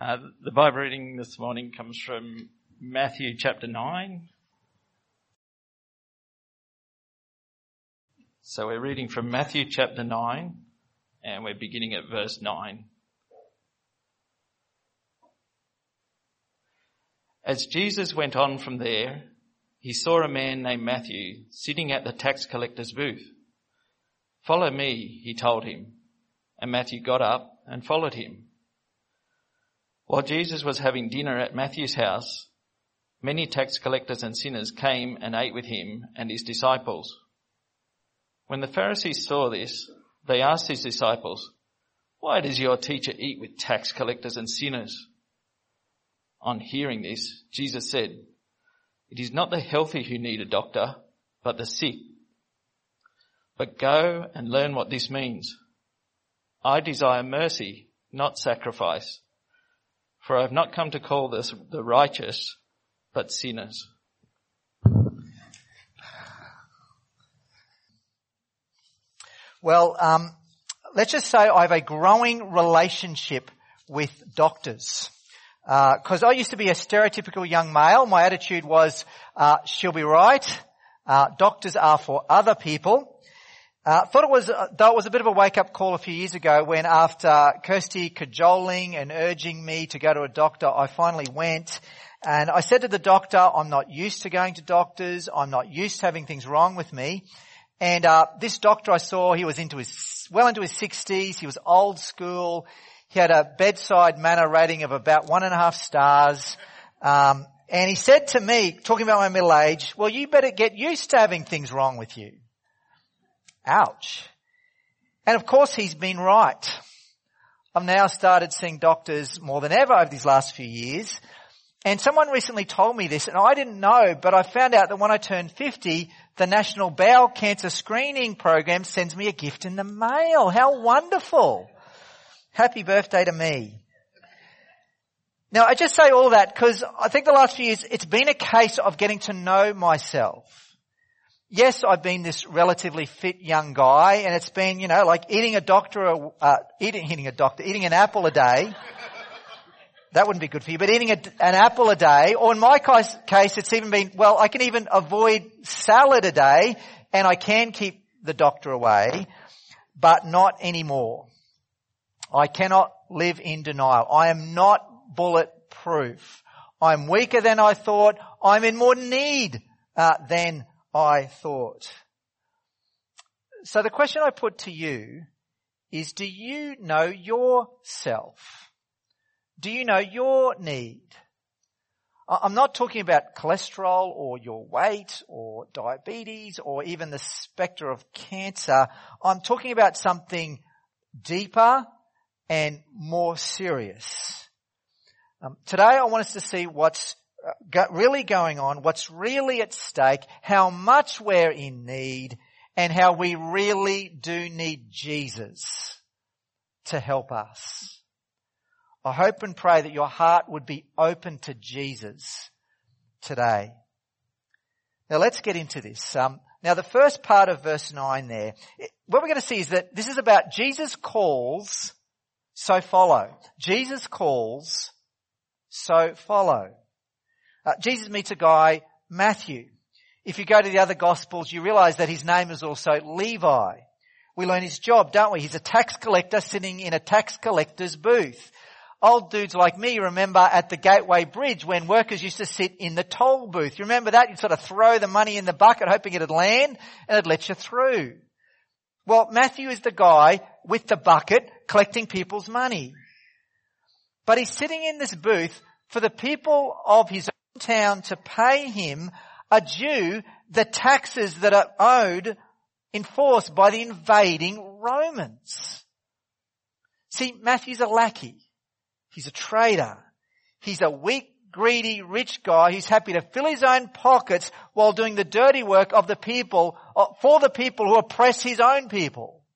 The Bible reading this morning comes from Matthew chapter 9. So we're reading from Matthew chapter 9 and we're beginning at verse 9. As Jesus went on from there, he saw a man named Matthew sitting at the tax collector's booth. "Follow me," he told him, and Matthew got up and followed him. While Jesus was having dinner at Matthew's house, many tax collectors and sinners came and ate with him and his disciples. When the Pharisees saw this, they asked his disciples, "Why does your teacher eat with tax collectors and sinners?" On hearing this, Jesus said, "It is not the healthy who need a doctor, but the sick. But go and learn what this means. I desire mercy, not sacrifice. For I have not come to call the righteous, but sinners." Well, let's just say I have a growing relationship with doctors. Because I used to be a stereotypical young male. My attitude was, she'll be right. Doctors are for other people. Though it was a bit of a wake-up call a few years ago when, after Kirsty cajoling and urging me to go to a doctor, I finally went. And I said to the doctor, I'm not used to going to doctors. I'm not used to having things wrong with me. And this doctor I saw, he was well into his 60s. He was old school. He had a bedside manner rating of about 1.5 stars. And he said to me, talking about my middle age, "Well, you better get used to having things wrong with you." Ouch. And of course he's been right. I've now started seeing doctors more than ever over these last few years. And someone recently told me this, and I didn't know, but I found out that when I turned 50, the National Bowel Cancer Screening Program sends me a gift in the mail. How wonderful. Happy birthday to me. Now, I just say all that because I think the last few years it's been a case of getting to know myself. Yes, I've been this relatively fit young guy, and it's been, like eating an apple a day. That wouldn't be good for you, but eating an apple a day, or in my case, it's even been, I can even avoid salad a day, and I can keep the doctor away, but not anymore. I cannot live in denial. I am not bulletproof. I'm weaker than I thought. I'm in more need than I thought. So the question I put to you is, do you know yourself? Do you know your need? I'm not talking about cholesterol or your weight or diabetes or even the spectre of cancer. I'm talking about something deeper and more serious. Today I want us to see what's really going on, what's really at stake, how much we're in need, and how we really do need Jesus to help us. I hope and pray that your heart would be open to Jesus today. Now let's get into this. Now the first part of verse 9 there, what we're going to see is that this is about Jesus calls, so follow. Jesus calls, so follow. Jesus meets a guy, Matthew. If you go to the other Gospels, you realize that his name is also Levi. We learn his job, don't we? He's a tax collector sitting in a tax collector's booth. Old dudes like me remember at the Gateway Bridge when workers used to sit in the toll booth. You remember that? You'd sort of throw the money in the bucket hoping it'd land and it'd let you through. Well, Matthew is the guy with the bucket collecting people's money. But he's sitting in this booth for the people of his own town to pay him a due the taxes that are enforced by the invading Romans. See, Matthew's a lackey. He's a trader. He's a weak, greedy, rich guy who's happy to fill his own pockets while doing the dirty work of the people, for the people who oppress his own people.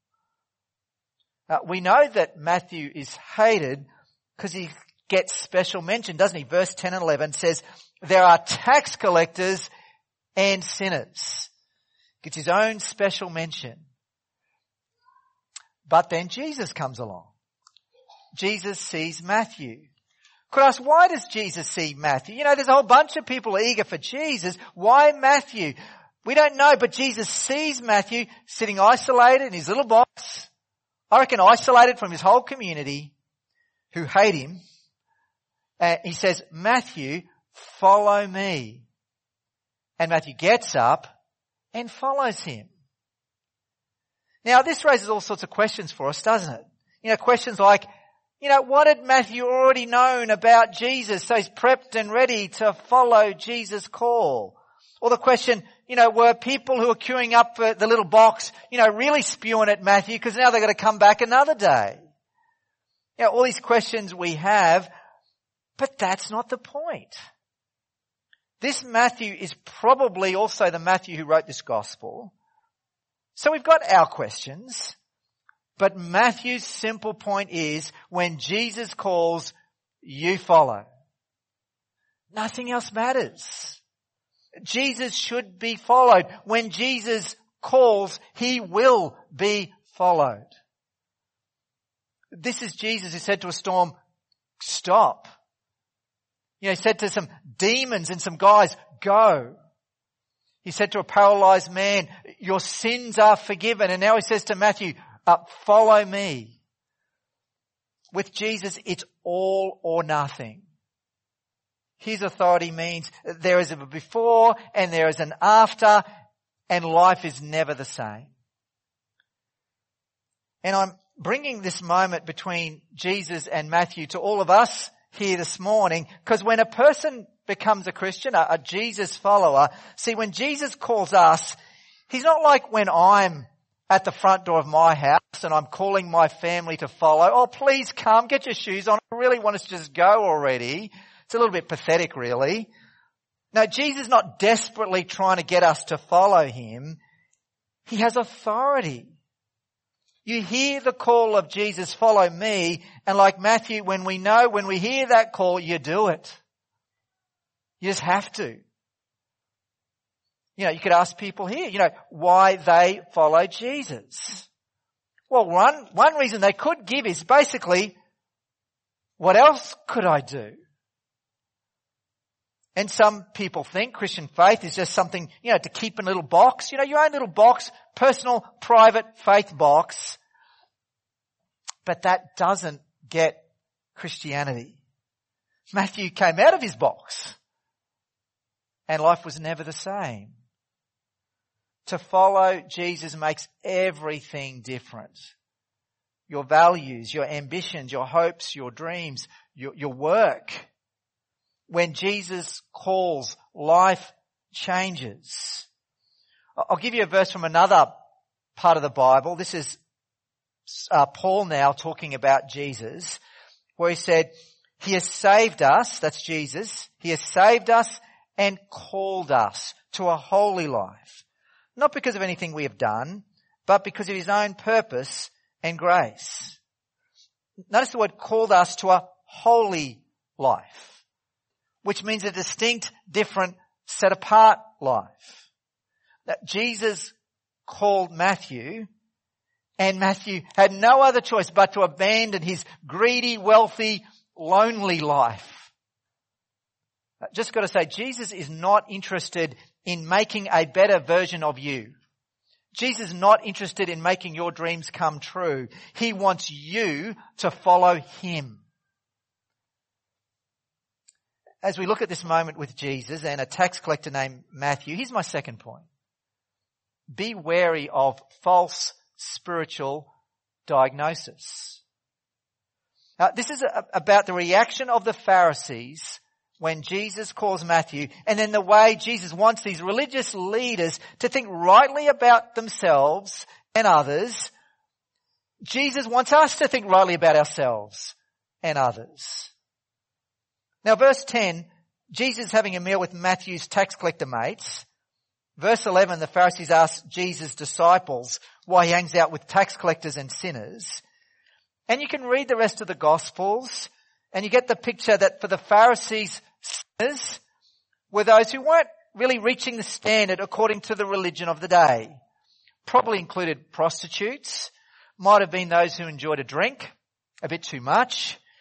We know that Matthew is hated because he gets special mention, doesn't he? Verse 10 and 11 says, there are tax collectors and sinners. Gets his own special mention. But then Jesus comes along. Jesus sees Matthew. could ask, why does Jesus see Matthew? You know, there's a whole bunch of people eager for Jesus. Why Matthew? We don't know, but Jesus sees Matthew sitting isolated in his little box. I reckon isolated from his whole community who hate him. And he says, Matthew, follow me. And Matthew gets up and follows him. Now, this raises all sorts of questions for us, doesn't it? You know, questions like, you know, what had Matthew already known about Jesus so he's prepped and ready to follow Jesus' call? Or the question, you know, were people who are queuing up for the little box, you know, really spewing at Matthew because now they're going to come back another day? You know, all these questions we have, but that's not the point. This Matthew is probably also the Matthew who wrote this gospel. So we've got our questions, but Matthew's simple point is when Jesus calls, you follow. Nothing else matters. Jesus should be followed. When Jesus calls, he will be followed. This is Jesus who said to a storm, stop. You know, he said to some demons and some guys, go. He said to a paralyzed man, your sins are forgiven. And now he says to Matthew, follow me. With Jesus, it's all or nothing. His authority means there is a before and there is an after, and life is never the same. And I'm bringing this moment between Jesus and Matthew to all of us here this morning, because when a person becomes a Christian, a Jesus follower, see, when Jesus calls us, he's not like when I'm at the front door of my house and I'm calling my family to follow. Oh, please come, get your shoes on. I really want us to just go already. It's a little bit pathetic, really. No, Jesus is not desperately trying to get us to follow him. He has authority. You hear the call of Jesus, follow me, and like Matthew, when we hear that call, you do it. You just have to. You know, you could ask people here, you know, why they follow Jesus. Well, one reason they could give is basically, what else could I do? And some people think Christian faith is just something, you know, to keep in a little box. You know, your own little box, personal, private faith box. But that doesn't get Christianity. Matthew came out of his box. And life was never the same. To follow Jesus makes everything different. Your values, your ambitions, your hopes, your dreams, your work. When Jesus calls, life changes. I'll give you a verse from another part of the Bible. This is Paul now talking about Jesus, where he said, he has saved us, that's Jesus, he has saved us and called us to a holy life. Not because of anything we have done, but because of his own purpose and grace. Notice the word called us to a holy life, which means a distinct, different, set apart life. That Jesus called Matthew, and Matthew had no other choice but to abandon his greedy, wealthy, lonely life. Just got to say, Jesus is not interested in making a better version of you. Jesus is not interested in making your dreams come true. He wants you to follow him. As we look at this moment with Jesus and a tax collector named Matthew, here's my second point. Be wary of false spiritual diagnosis. This is about the reaction of the Pharisees when Jesus calls Matthew, and then the way Jesus wants these religious leaders to think rightly about themselves and others. Jesus wants us to think rightly about ourselves and others. Now, verse 10, Jesus is having a meal with Matthew's tax collector mates. Verse 11, the Pharisees ask Jesus' disciples why he hangs out with tax collectors and sinners. And you can read the rest of the Gospels, and you get the picture that for the Pharisees, sinners were those who weren't really reaching the standard according to the religion of the day. Probably included prostitutes, might have been those who enjoyed a drink, a bit too much.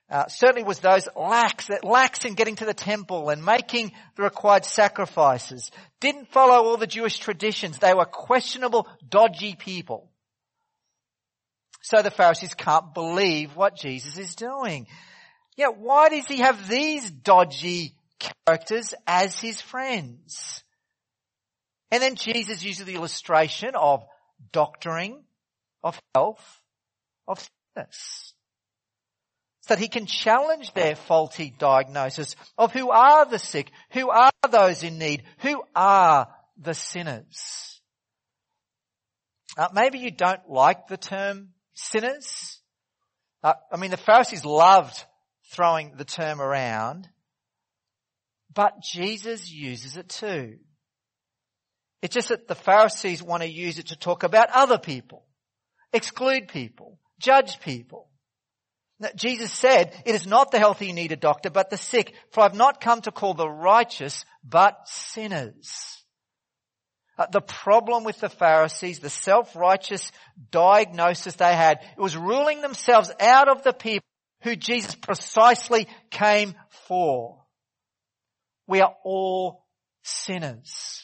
certainly was those lax in getting to the temple and making the required sacrifices. Didn't follow all the Jewish traditions. They were questionable, dodgy people. So the Pharisees can't believe what Jesus is doing. Why does he have these dodgy characters as his friends? And then Jesus uses the illustration of doctoring, of health, of sickness, so that he can challenge their faulty diagnosis of who are the sick, who are those in need, who are the sinners. Maybe you don't like the term sinners. The Pharisees loved throwing the term around, but Jesus uses it too. It's just that the Pharisees want to use it to talk about other people, exclude people, judge people. Now, Jesus said, "It is not the healthy who need a doctor, but the sick, for I've not come to call the righteous, but sinners." The problem with the Pharisees, the self-righteous diagnosis they had, it was ruling themselves out of the people who Jesus precisely came for. We are all sinners.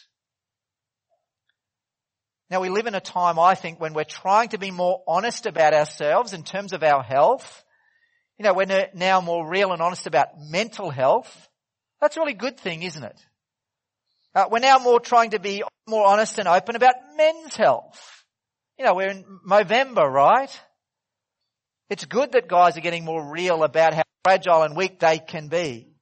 Now we live in a time, I think, when we're trying to be more honest about ourselves in terms of our health. We're now more real and honest about mental health. That's a really good thing, isn't it? We're now more trying to be more honest and open about men's health. We're in Movember, right? It's good that guys are getting more real about how fragile and weak they can be.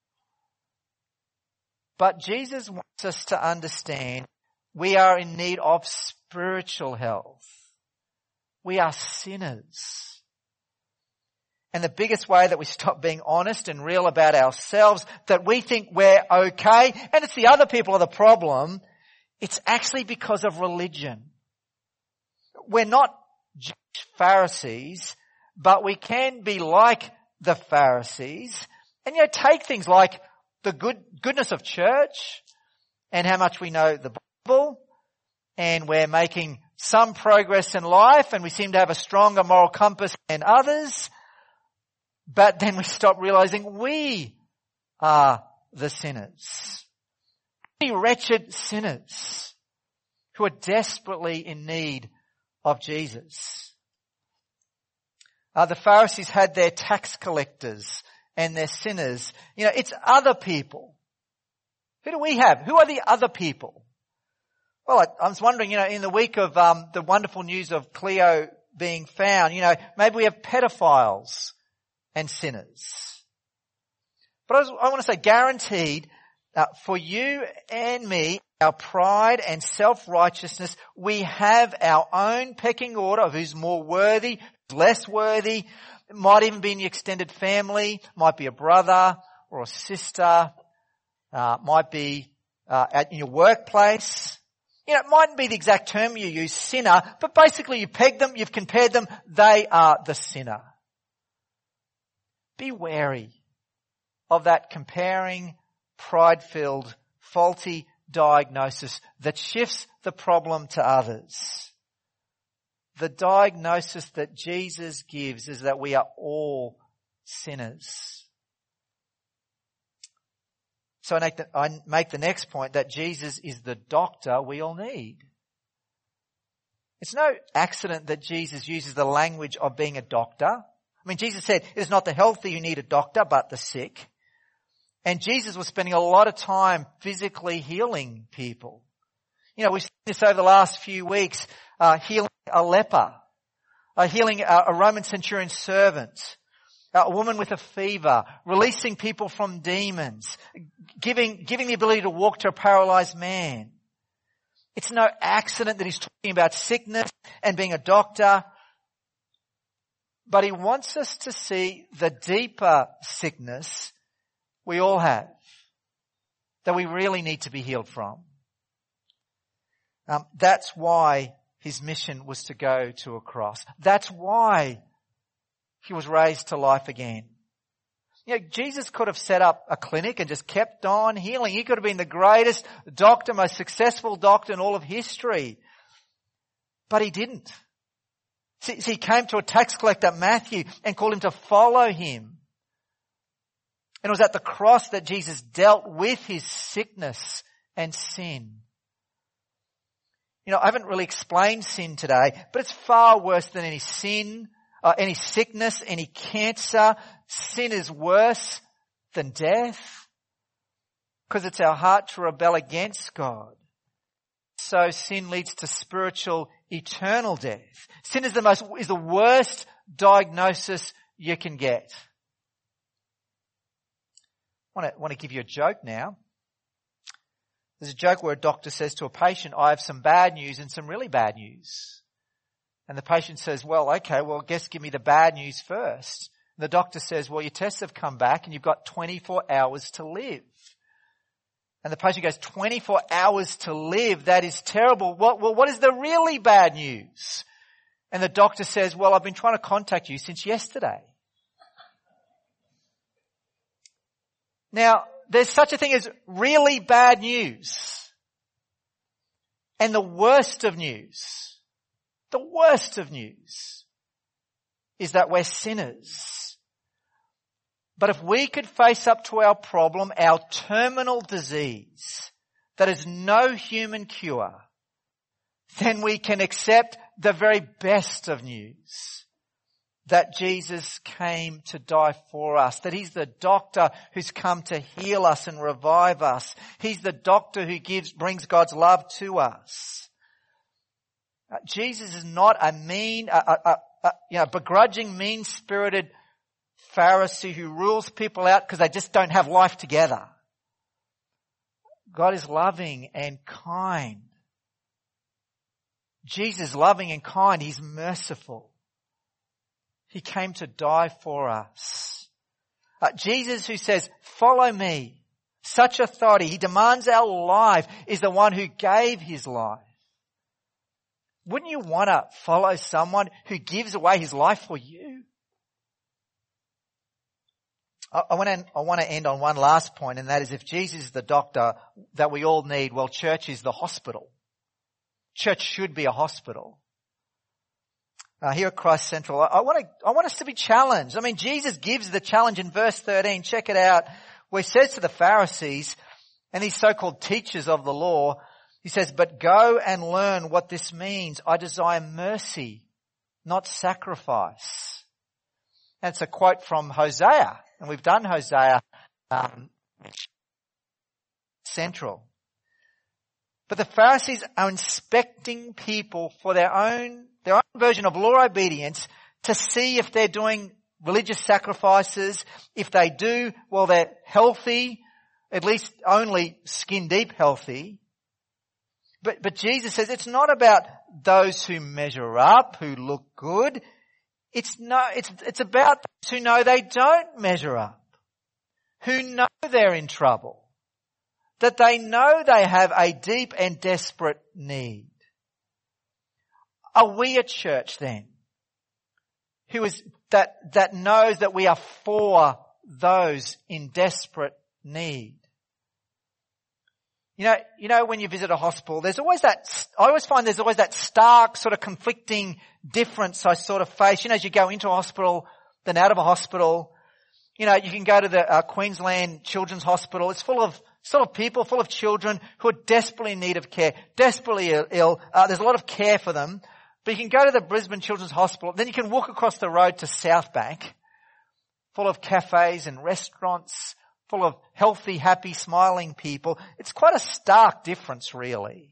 But Jesus wants us to understand we are in need of spiritual health. We are sinners. And the biggest way that we stop being honest and real about ourselves, that we think we're okay, and it's the other people are the problem, it's actually because of religion. We're not Jewish Pharisees, but we can be like the Pharisees and take things like the goodness of church and how much we know the Bible, and we're making some progress in life and we seem to have a stronger moral compass than others. But then we stop realizing we are the sinners. We wretched sinners who are desperately in need of Jesus. The Pharisees had their tax collectors and their sinners. It's other people. Who do we have? Who are the other people? Well, I was wondering, in the week of the wonderful news of Cleo being found, maybe we have pedophiles and sinners. But I want to say guaranteed, for you and me, our pride and self-righteousness, we have our own pecking order of who's more worthy, who's less worthy. It might even be in the extended family, might be a brother or a sister, might be in your workplace. It mightn't be the exact term you use, sinner, but basically you peg them, you've compared them, they are the sinner. Be wary of that comparing, pride-filled, faulty diagnosis that shifts the problem to others. The diagnosis that Jesus gives is that we are all sinners. So I make the next point that Jesus is the doctor we all need. It's no accident that Jesus uses the language of being a doctor. Jesus said, it is not the healthy who need a doctor, but the sick. And Jesus was spending a lot of time physically healing people. We've seen this over the last few weeks, healing a leper, healing a Roman centurion servant, a woman with a fever, releasing people from demons, giving the ability to walk to a paralyzed man. It's no accident that he's talking about sickness and being a doctor. But he wants us to see the deeper sickness we all have, that we really need to be healed from. That's why his mission was to go to a cross. That's why he was raised to life again. Jesus could have set up a clinic and just kept on healing. He could have been the greatest doctor, most successful doctor in all of history. But he didn't. See, he came to a tax collector, Matthew, and called him to follow him. And it was at the cross that Jesus dealt with his sickness and sin. You know, I haven't really explained sin today, but it's far worse than any sin, any sickness, any cancer. Sin is worse than death because it's our heart to rebel against God. So sin leads to spiritual, eternal death. Sin is the worst diagnosis you can get. I want to give you a joke now. There's a joke where a doctor says to a patient, I have some bad news and some really bad news. And the patient says, well, okay, well, guess give me the bad news first. And the doctor says, well, your tests have come back and you've got 24 hours to live. And the patient goes, 24 hours to live? That is terrible. What is the really bad news? And the doctor says, well, I've been trying to contact you since yesterday. Now, there's such a thing as really bad news. And the worst of news is that we're sinners. But if we could face up to our problem, our terminal disease, that is no human cure, then we can accept the very best of news. That Jesus came to die for us. That he's the doctor who's come to heal us and revive us. He's the doctor who brings God's love to us. Jesus is not a mean, begrudging, mean-spirited Pharisee who rules people out because they just don't have life together. God is loving and kind. Jesus is loving and kind. He's merciful. He came to die for us. Jesus, who says, follow me, such authority, he demands our life, is the one who gave his life. Wouldn't you want to follow someone who gives away his life for you? I want to end on one last point, and that is if Jesus is the doctor that we all need, well, church is the hospital. Church should be a hospital. Here at Christ Central, I want us to be challenged. I mean, Jesus gives the challenge in verse 13. Check it out. Where he says to the Pharisees and these so-called teachers of the law, he says, but go and learn what this means. I desire mercy, not sacrifice. And it's a quote from Hosea. And we've done Hosea Central. But the Pharisees are inspecting people for their own version of law obedience to see if they're doing religious sacrifices. If they do, well, they're healthy, at least only skin deep healthy. But Jesus says it's not about those who measure up, who look good. It's about those who know they don't measure up, who know they're in trouble, that they know they have a deep and desperate need. Are we a church then who is that knows that we are for those in desperate need? You know, when you visit a hospital, I always find there's always that stark sort of conflicting difference I sort of face. You know, as you go into a hospital, then out of a hospital, you know, you can go to the Queensland Children's Hospital. It's full of people, full of children who are desperately in need of care, desperately ill. There's a lot of care for them. But you can go to the Brisbane Children's Hospital, then you can walk across the road to South Bank, full of cafes and restaurants, full of healthy, happy, smiling people. It's quite a stark difference, really.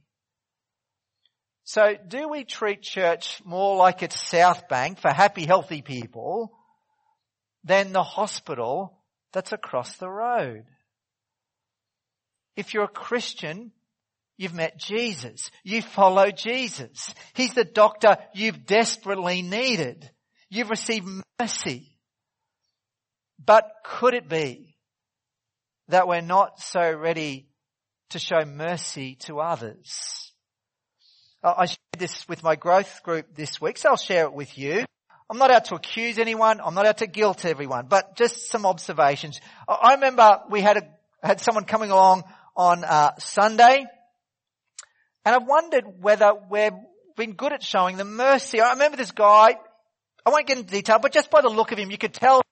So do we treat church more like it's South Bank for happy, healthy people than the hospital that's across the road? If you're a Christian, you've met Jesus. You follow Jesus. He's the doctor you've desperately needed. You've received mercy. But could it be that we're not so ready to show mercy to others? I shared this with my growth group this week, so I'll share it with you. I'm not out to accuse anyone. I'm not out to guilt everyone, but just some observations. I remember we had someone coming along on Sunday, and I've wondered whether we've been good at showing them mercy. I remember this guy, I won't get into detail, but just by the look of him, you could tell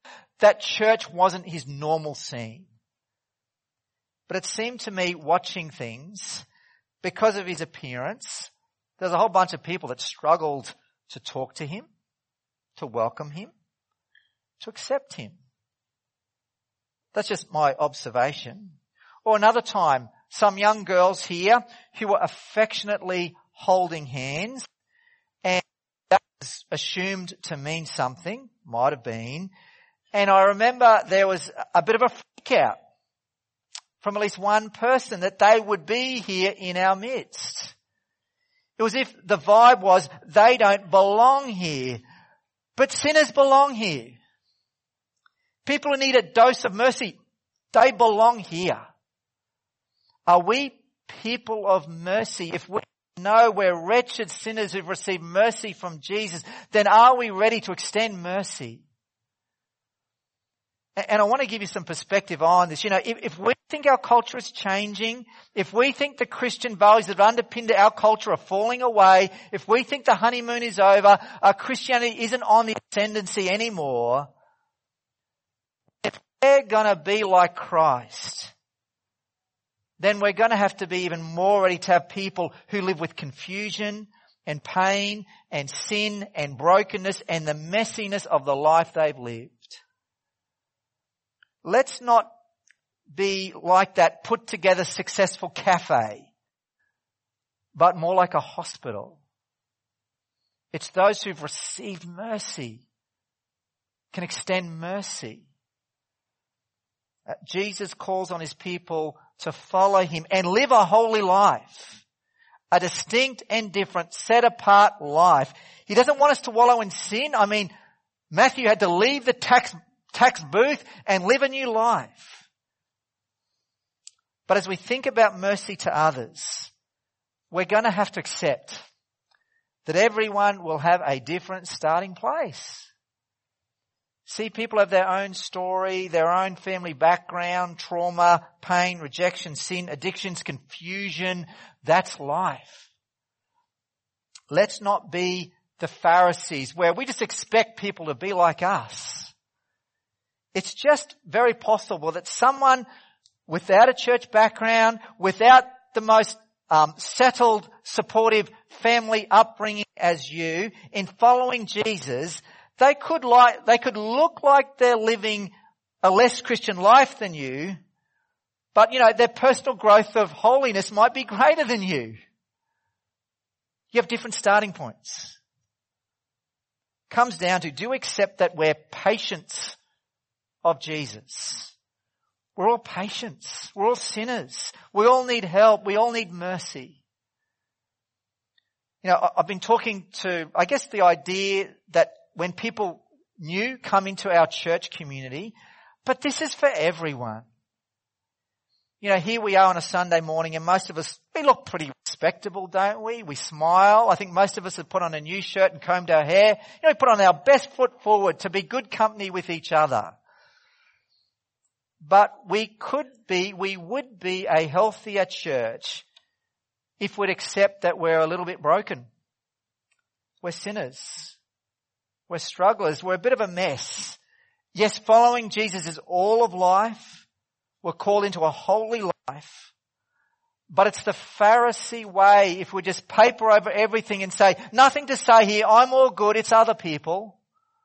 that church wasn't his normal scene. But it seemed to me, watching things, because of his appearance, there's a whole bunch of people that struggled to talk to him, to welcome him, to accept him. That's just my observation. Or another time, some young girls here who were affectionately holding hands, and that was assumed to mean something, might have been. And I remember there was a bit of a freak out from at least one person that they would be here in our midst. It was if the vibe was, they don't belong here, but sinners belong here. People who need a dose of mercy, they belong here. Are we people of mercy? If we know we're wretched sinners who've received mercy from Jesus, then are we ready to extend mercy? And I want to give you some perspective on this. You know, if we think our culture is changing, if we think the Christian values that underpinned our culture are falling away, if we think the honeymoon is over, Christianity isn't on the ascendancy anymore, if we're going to be like Christ, then we're going to have to be even more ready to have people who live with confusion and pain and sin and brokenness and the messiness of the life they've lived. Let's not be like that put together successful cafe, but more like a hospital. It's those who've received mercy can extend mercy. Jesus calls on his people to follow him and live a holy life, a distinct and different, set apart life. He doesn't want us to wallow in sin. I mean, Matthew had to leave the tax booth and live a new life. But as we think about mercy to others, we're going to have to accept that everyone will have a different starting place. See, people have their own story, their own family background, trauma, pain, rejection, sin, addictions, confusion. That's life. Let's not be the Pharisees where we just expect people to be like us. It's just very possible that someone without a church background, without the most settled, supportive family upbringing as you, in following Jesus, they could look like they're living a less Christian life than you, but their personal growth of holiness might be greater than you. You have different starting points. Comes down to, do we accept that we're patients of Jesus? We're all patients. We're all sinners. We all need help. We all need mercy. I've been talking to, I guess, the idea that when people new come into our church community, but this is for everyone. Here we are on a Sunday morning and most of us, we look pretty respectable, don't we? We smile. I think most of us have put on a new shirt and combed our hair. We put on our best foot forward to be good company with each other. But we would be a healthier church if we'd accept that we're a little bit broken. We're sinners. We're strugglers. We're a bit of a mess. Yes, following Jesus is all of life. We're called into a holy life. But it's the Pharisee way if we just paper over everything and say, nothing to say here, I'm all good, it's other people.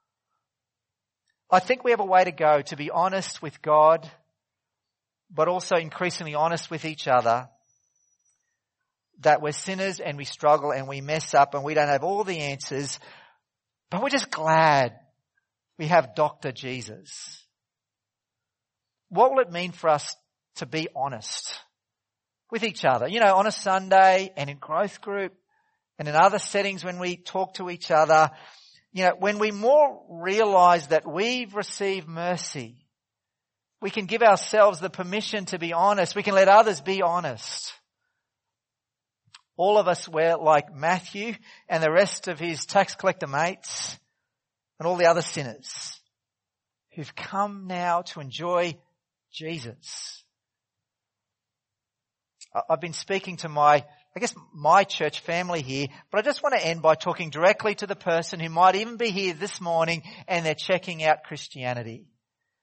I think we have a way to go to be honest with God, but also increasingly honest with each other, that we're sinners and we struggle and we mess up and we don't have all the answers, but we're just glad we have Dr. Jesus. What will it mean for us to be honest with each other? On a Sunday and in growth group and in other settings when we talk to each other, when we more realize that we've received mercy, we can give ourselves the permission to be honest. We can let others be honest. All of us were like Matthew and the rest of his tax collector mates and all the other sinners who've come now to enjoy Jesus. I've been speaking to my church family here, but I just want to end by talking directly to the person who might even be here this morning and they're checking out Christianity.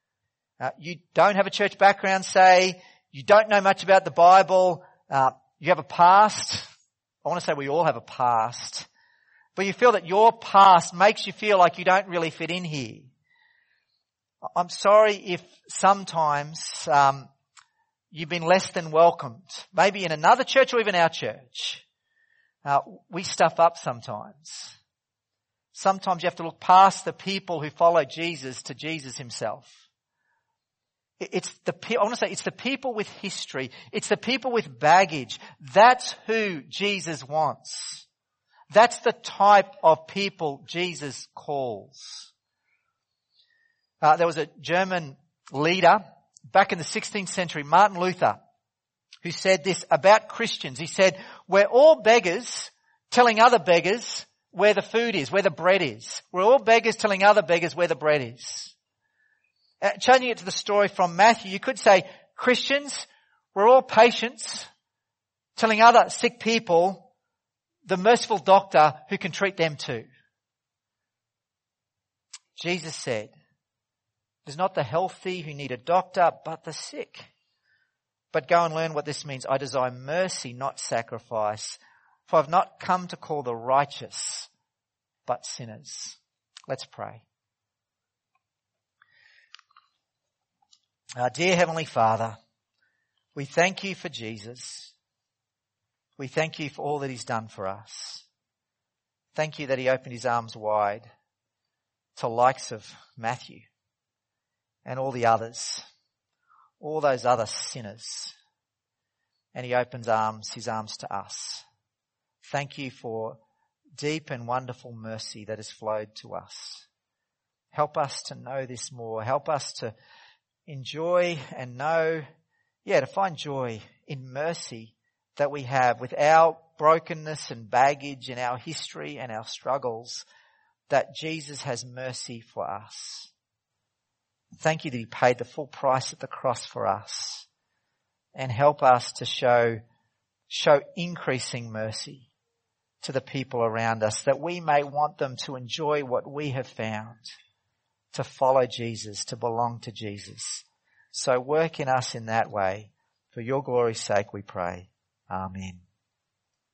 You don't have a church background, say. You don't know much about the Bible. You have a past. I want to say we all have a past. But you feel that your past makes you feel like you don't really fit in here. I'm sorry if sometimes you've been less than welcomed. Maybe in another church or even our church. We stuff up sometimes. Sometimes you have to look past the people who follow Jesus to Jesus himself. It's the people with history. It's the people with baggage. That's who Jesus wants. That's the type of people Jesus calls. There was a German leader back in the 16th century, Martin Luther, who said this about Christians. He said, we're all beggars telling other beggars where the food is, where the bread is. We're all beggars telling other beggars where the bread is. Changing it to the story from Matthew, you could say, Christians, we're all patients telling other sick people the merciful doctor who can treat them too. Jesus said, it is not the healthy who need a doctor, but the sick. But go and learn what this means. I desire mercy, not sacrifice. For I've not come to call the righteous, but sinners. Let's pray. Our dear Heavenly Father, we thank you for Jesus. We thank you for all that he's done for us. Thank you that he opened his arms wide to likes of Matthew and all the others, all those other sinners. And he opens his arms to us. Thank you for deep and wonderful mercy that has flowed to us. Help us to know this more. Help us to enjoy and know, to find joy in mercy that we have with our brokenness and baggage and our history and our struggles, that Jesus has mercy for us. Thank you that he paid the full price at the cross for us, and help us to show increasing mercy to the people around us, that we may want them to enjoy what we have found, to follow Jesus, to belong to Jesus. So work in us in that way. For your glory's sake we pray. Amen.